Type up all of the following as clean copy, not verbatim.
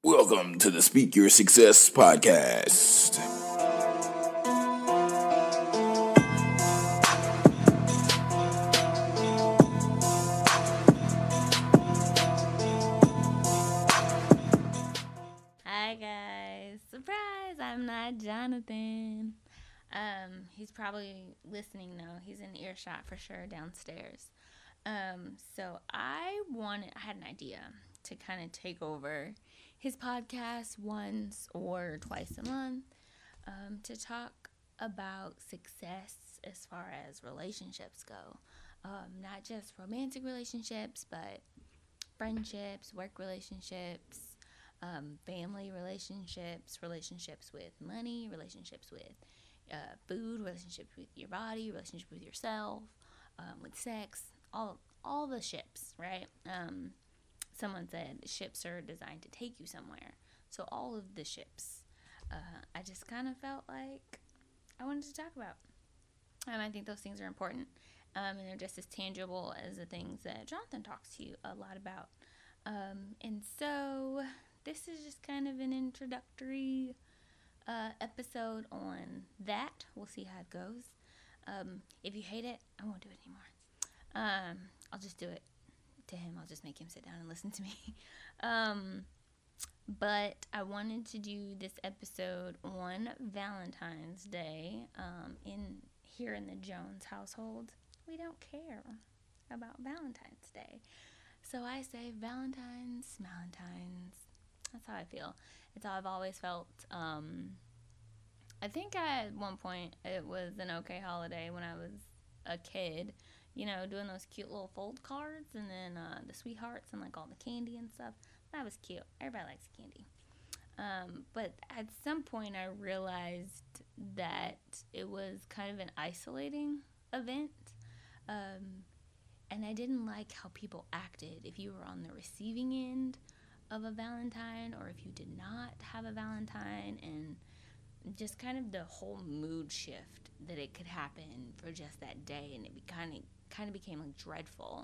Welcome to the Speak Your Success podcast. Hi guys. Surprise, I'm not Jonathan. He's probably listening though. He's in earshot for sure downstairs. So I had an idea to kind of take over his podcast once or twice a month, to talk about success as far as relationships go. Not just romantic relationships, but friendships, work relationships, family relationships, relationships with money, relationships with food, relationships with your body, relationship with yourself, with sex, all the ships, right? Someone said ships are designed to take you somewhere. So all of the ships, I just kind of felt like I wanted to talk about. I think those things are important, and they're just as tangible as the things that Jonathan talks to you a lot about. And so this is just kind of an introductory episode on that. We'll see how it goes. If you hate it, I won't do it anymore. I'll just do it to him. I'll just make him sit down and listen to me. But I wanted to do this episode on Valentine's Day. Here in the Jones household, we don't care about Valentine's Day. So I say Valentine's. That's how I feel. It's how I've always felt. I think at one point it was an okay holiday when I was a kid, doing those cute little fold cards and then the sweethearts and like all the candy and stuff. That was cute. Everybody likes candy. But at some point I realized that it was kind of an isolating event. And I didn't like how people acted if you were on the receiving end of a Valentine or if you did not have a Valentine, and just kind of the whole mood shift that it could happen for just that day, and it kind of became like dreadful.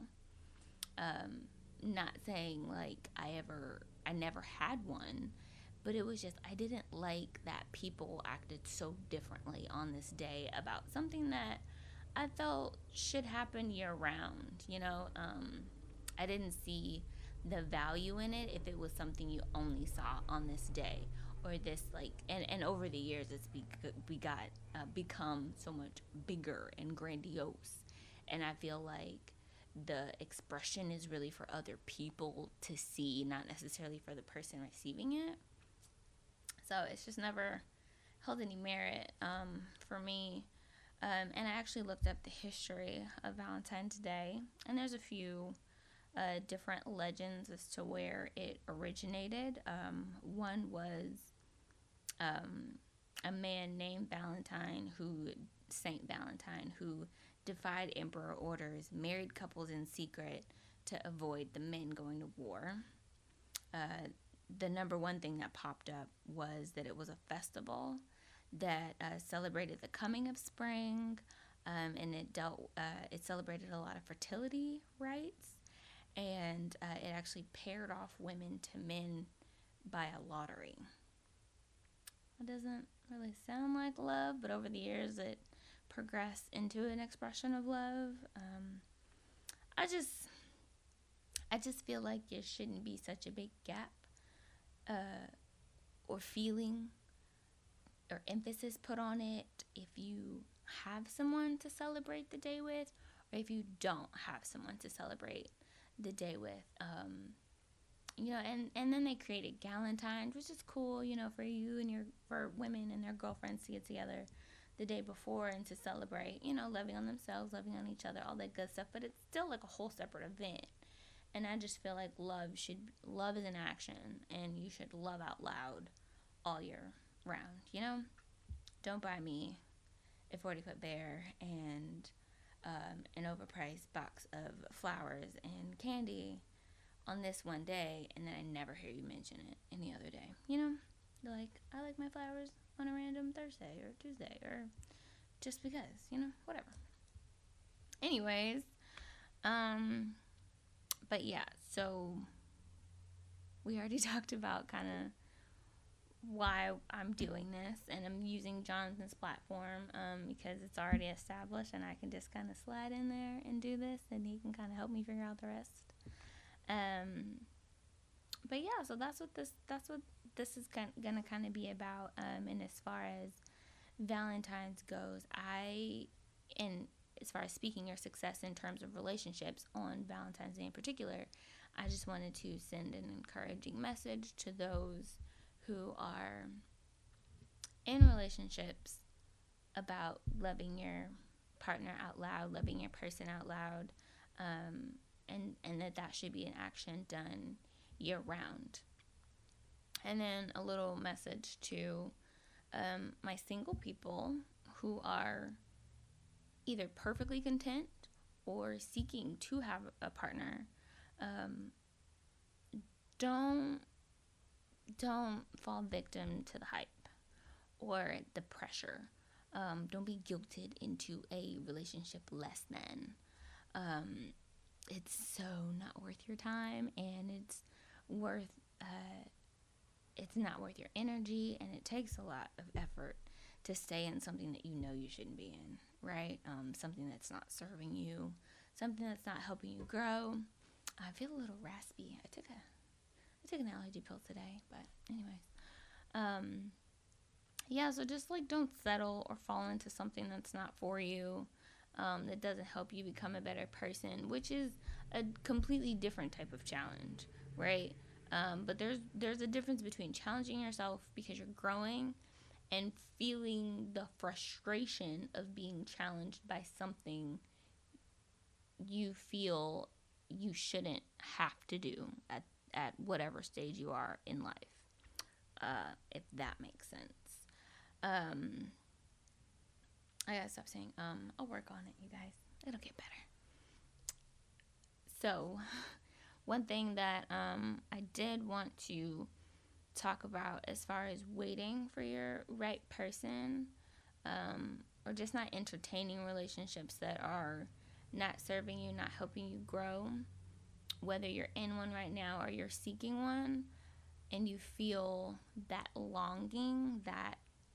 Not saying like I never had one, but it was just I didn't like that people acted so differently on this day about something that I felt should happen year round. I didn't see the value in it if it was something you only saw on this day, or this and over the years we got become so much bigger and grandiose, and I feel like the expression is really for other people to see, not necessarily for the person receiving it. So it's just never held any merit for me. And I actually looked up the history of Valentine's Day, and there's a few different legends as to where it originated. One was a man named Saint Valentine, who defied emperor orders, married couples in secret to avoid the men going to war. The number one thing that popped up was that it was a festival that celebrated the coming of spring, and it celebrated a lot of fertility rites, and it actually paired off women to men by a lottery. It doesn't really sound like love, but over the years it progressed into an expression of love. I just feel like there shouldn't be such a big gap or feeling or emphasis put on it if you have someone to celebrate the day with, or if you don't have someone to celebrate the day with. And then they created Galentine's, which is cool, for women and their girlfriends to get together the day before and to celebrate, loving on themselves, loving on each other, all that good stuff. But it's still like a whole separate event. And I just feel like love is an action, and you should love out loud all year round. Don't buy me a 40-foot bear and an overpriced box of flowers and candy on this one day, and then I never hear you mention it any other day. Like, I like my flowers on a random Thursday or Tuesday, or just because, whatever. Anyways, but yeah, so we already talked about kind of why I'm doing this, and I'm using Jonathan's platform because it's already established, and I can just kind of slide in there and do this, and he can kind of help me figure out the rest. But yeah, so that's what this is gonna kind of be about. And as far as Valentine's goes, and as far as speaking your success in terms of relationships on Valentine's Day in particular, I just wanted to send an encouraging message to those who are in relationships about loving your partner out loud, loving your person out loud, and that should be an action done year round. And then a little message to my single people who are either perfectly content or seeking to have a partner. Don't fall victim to the hype or the pressure. Don't be guilted into a relationship less than. It's so not worth your time, and it's not worth your energy, and it takes a lot of effort to stay in something that you know you shouldn't be in, right? Something that's not serving you, something that's not helping you grow. I feel a little raspy. I took an allergy pill today, but anyways. Yeah, so just like don't settle or fall into something that's not for you, that doesn't help you become a better person, which is a completely different type of challenge, right? But there's a difference between challenging yourself because you're growing and feeling the frustration of being challenged by something you feel you shouldn't have to do at whatever stage you are in life, if that makes sense. I gotta stop saying I'll work on it, you guys. It'll get better. So one thing that I did want to talk about as far as waiting for your right person, or just not entertaining relationships that are not serving you, not helping you grow, whether you're in one right now or you're seeking one, and you feel that longing, that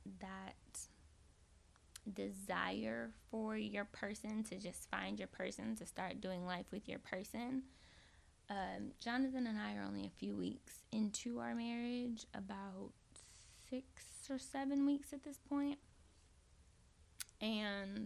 desire for your person, to just find your person, to start doing life with your person. Jonathan and I are only a few weeks into our marriage, about 6 or 7 weeks at this point. And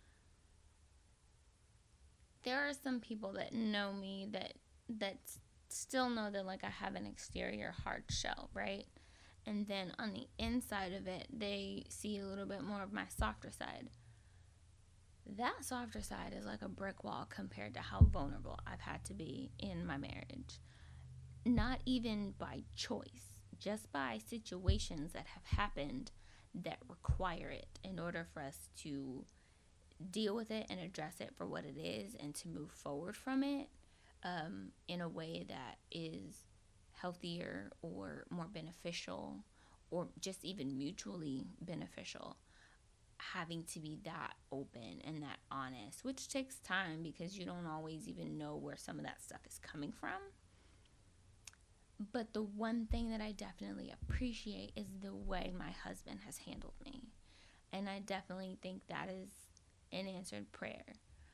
there are some people that know me that still know that like I have an exterior hard shell, right? And then on the inside of it, they see a little bit more of my softer side. That softer side is like a brick wall compared to how vulnerable I've had to be in my marriage. Not even by choice, just by situations that have happened that require it in order for us to deal with it and address it for what it is and to move forward from it in a way that is healthier or more beneficial or just even mutually beneficial. Having to be that open and that honest, which takes time because you don't always even know where some of that stuff is coming from. But the one thing that I definitely appreciate is the way my husband has handled me. And I definitely think that is an answered prayer.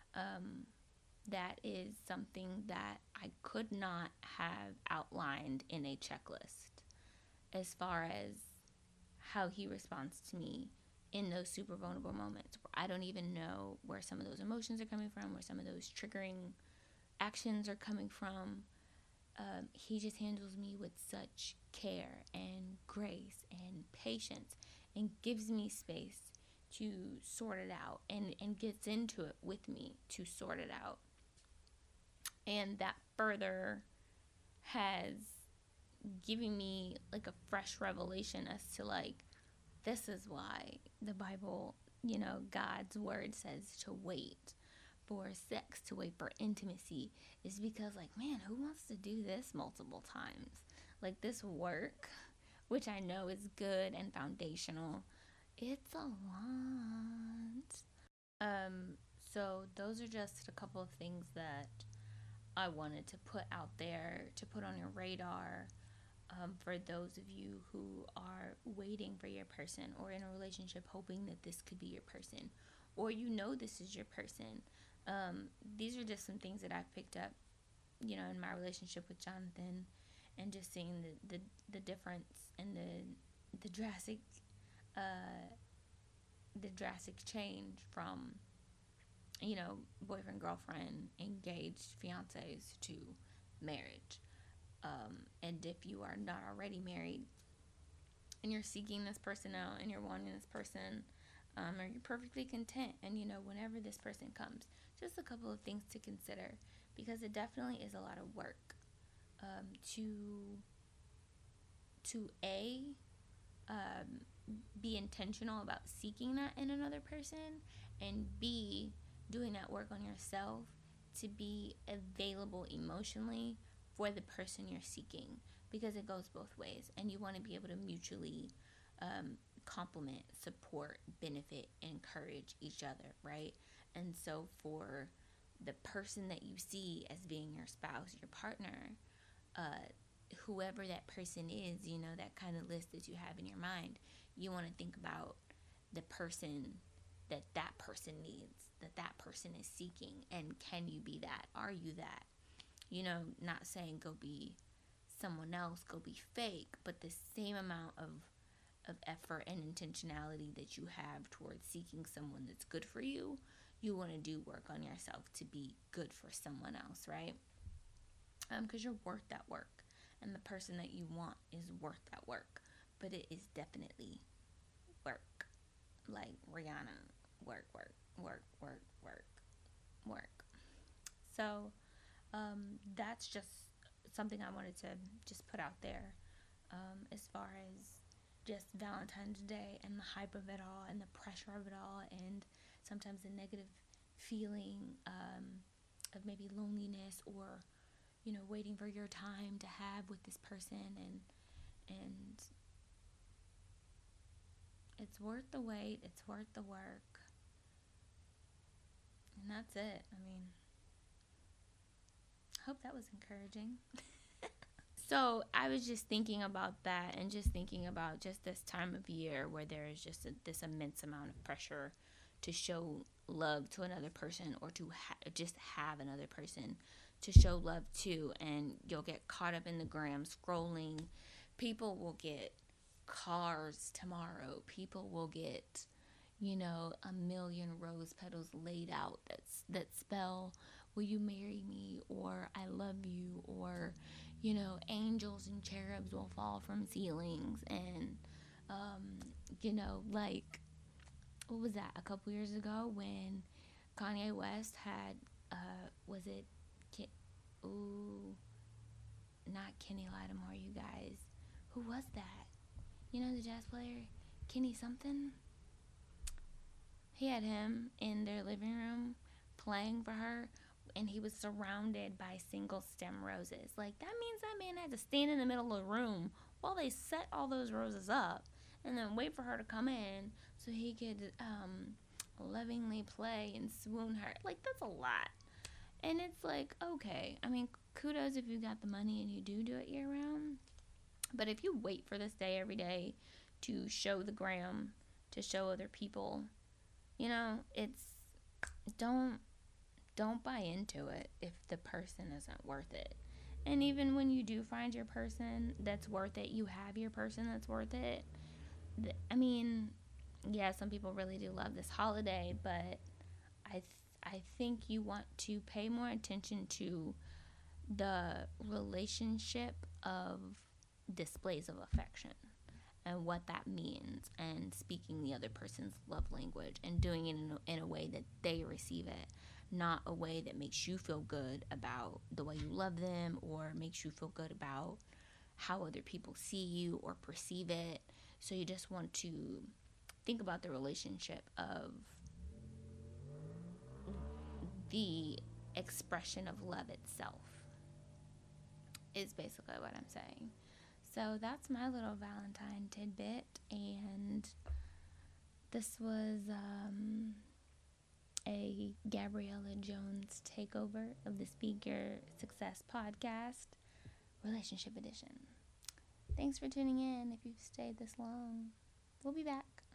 That is something that I could not have outlined in a checklist as far as how he responds to me in those super vulnerable moments where I don't even know where some of those emotions are coming from, where some of those triggering actions are coming from. He just handles me with such care and grace and patience and gives me space to sort it out and gets into it with me to sort it out. And that further has given me like a fresh revelation as to like, this is why the Bible, God's word says to wait for sex, to wait for intimacy, is because like, man, who wants to do this multiple times? Like this work, which I know is good and foundational, it's a lot. So those are just a couple of things that I wanted to put out there, to put on your radar. for those of you who are waiting for your person or in a relationship hoping that this could be your person, or this is your person. These are just some things that I've picked up, in my relationship with Jonathan, and just seeing the difference and the drastic change from boyfriend, girlfriend, engaged, fiancés to marriage. And if you are not already married and you're seeking this person out and you're wanting this person, or you're perfectly content, and whenever this person comes, just a couple of things to consider, because it definitely is a lot of work to be intentional about seeking that in another person, and B, doing that work on yourself to be available emotionally for the person you're seeking, because it goes both ways, and you want to be able to mutually complement, support, benefit, encourage each other, right? And so for the person that you see as being your spouse, your partner, whoever that person is, that kind of list that you have in your mind, you want to think about the person that person needs, that person is seeking, and can you be that? Are you that? Not saying go be someone else, go be fake, but the same amount of effort and intentionality that you have towards seeking someone that's good for you, you want to do work on yourself to be good for someone else, right? Because you're worth that work, and the person that you want is worth that work, but it is definitely work. Like Rihanna, work. So that's just something I wanted to just put out there, as far as just Valentine's Day and the hype of it all and the pressure of it all, and sometimes the negative feeling of maybe loneliness, or waiting for your time to have with this person, and it's worth the wait, it's worth the work, and that's it. I mean, hope that was encouraging. So I was just thinking about that, and just thinking about just this time of year where there is just this immense amount of pressure to show love to another person, or to just have another person to show love to, and you'll get caught up in the gram scrolling. People will get cars tomorrow. People will get, a million rose petals laid out that spell, will you marry me, or I love you, or angels and cherubs will fall from ceilings, and like, what was that, a couple years ago when Kanye West had was it not Kenny Lattimore, you guys, who was that, the jazz player, Kenny something, he had him in their living room playing for her, and he was surrounded by single stem roses. Like, that means that man had to stand in the middle of the room while they set all those roses up, and then wait for her to come in so he could lovingly play and swoon her. Like, that's a lot. And it's like, okay, I mean, kudos if you got the money and you do it year round. But if you wait for this day every day to show the gram, to show other people, it's, don't buy into it if the person isn't worth it. And even when you do find your person that's worth it, you have your person that's worth it. I mean, yeah, some people really do love this holiday, but I think you want to pay more attention to the relationship of displays of affection and what that means, and speaking the other person's love language and doing it in a way that they receive it, not a way that makes you feel good about the way you love them, or makes you feel good about how other people see you or perceive it. So you just want to think about the relationship of the expression of love itself, is basically what I'm saying. So that's my little Valentine tidbit, and this was a Gabriella Jones takeover of the Speak Your Success podcast, Relationship Edition. Thanks for tuning in if you've stayed this long. We'll be back.